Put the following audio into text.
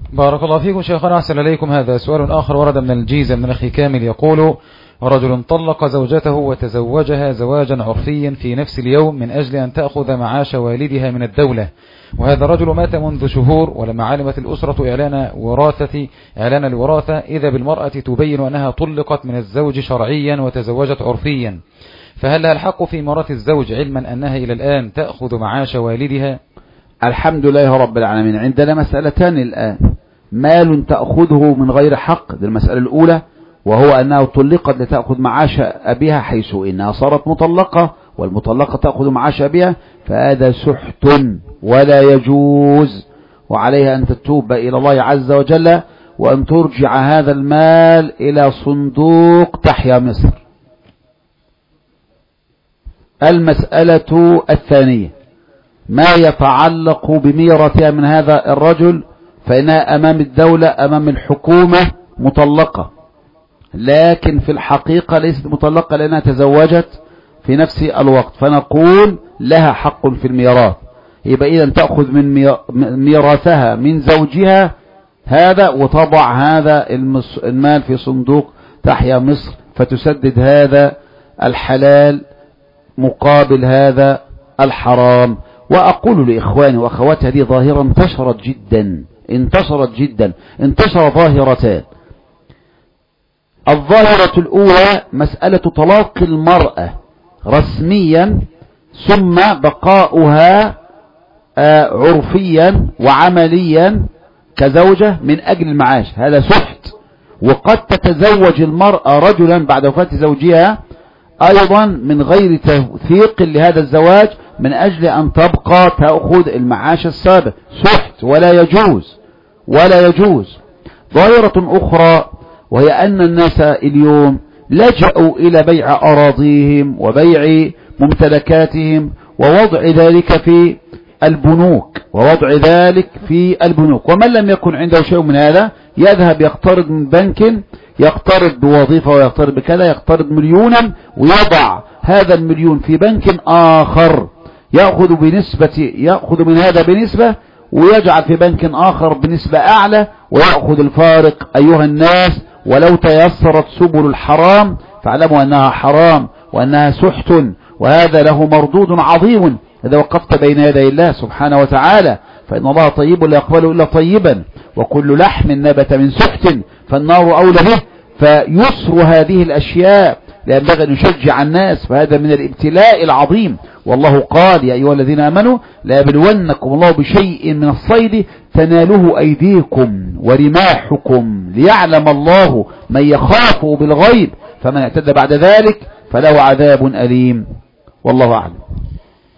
بارك الله فيكم شيخنا، أحسن إليكم. هذا سؤال آخر ورد من الجيزة من أخي كامل يقول: رجل طلق زوجته وتزوجها زواجا عرفيا في نفس اليوم من أجل أن تأخذ معاش والدها من الدولة، وهذا الرجل مات منذ شهور، ولما علمت الأسرة إعلان الوراثة إذا بالمرأة تبين أنها طلقت من الزوج شرعيا وتزوجت عرفيا، فهل لها الحق في ميراث الزوج علما أنها إلى الآن تأخذ معاش والدها؟ الحمد لله رب العالمين. عندنا مسألتان الآن: مال تأخذه من غير حق، دي المسألة الأولى، وهو أنها طلقت لتأخذ معاش أبيها، حيث إنها صارت مطلقة والمطلقة تأخذ معاش أبيها، فهذا سحت ولا يجوز، وعليها أن تتوب إلى الله عز وجل وأن ترجع هذا المال إلى صندوق تحيا مصر. المسألة الثانية: ما يتعلق بميراثها من هذا الرجل، فإنها أمام الدولة أمام الحكومة مطلقة، لكن في الحقيقة ليست مطلقة لأنها تزوجت في نفس الوقت، فنقول لها حق في الميراث. يبقى إذا تأخذ من ميراثها من زوجها هذا، وتضع هذا المال في صندوق تحيا مصر، فتسدد هذا الحلال مقابل هذا الحرام. وأقول لإخواني وأخواتي، هذه ظاهرة انتشرت جدا، انتشر ظاهرتان. الظاهرة الأولى مسألة طلاق المرأة رسميا ثم بقاؤها عرفيا وعمليا كزوجة من أجل المعاش، هذا سحت. وقد تتزوج المرأة رجلا بعد وفاة زوجها أيضا من غير توثيق لهذا الزواج من أجل أن تبقى تأخذ المعاش السابق، سحت ولا يجوز. ظاهرة أخرى، وهي أن الناس اليوم لجأوا إلى بيع أراضيهم وبيع ممتلكاتهم ووضع ذلك في البنوك، ومن لم يكن عنده شيء من هذا يذهب يقترض من بنك، يقترض بوظيفة ويقترض بكذا، يقترض مليونا ويضع هذا المليون في بنك آخر، يأخذ من هذا بنسبة ويجعل في بنك آخر بنسبة أعلى ويأخذ الفارق. أيها الناس، ولو تيسرت سبل الحرام فاعلموا أنها حرام وأنها سحت، وهذا له مردود عظيم إذا وقفت بين يدي الله سبحانه وتعالى، فإن الله طيب لا يقبل إلا طيبا، وكل لحم نبت من سحت فالنار أولى به. فيسر هذه الأشياء لا ينبغي أن يشجع الناس، فهذا من الابتلاء العظيم. والله قال: يا أيها الذين آمنوا لا يبلونكم الله بشيء من الصيد تناله أيديكم ورماحكم ليعلم الله من يخافه بالغيب، فمن اعتدى بعد ذلك فله عذاب أليم. والله أعلم.